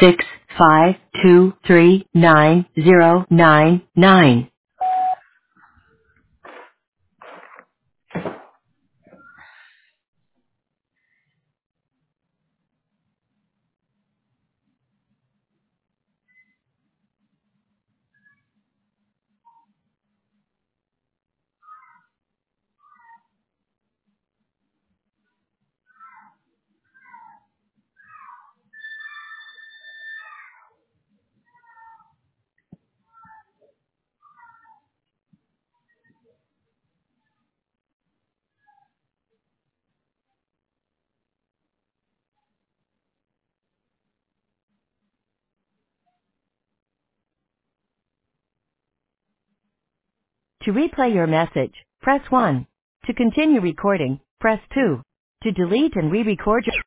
6523999. To replay your message, press 1. To continue recording, press 2. To delete and re-record your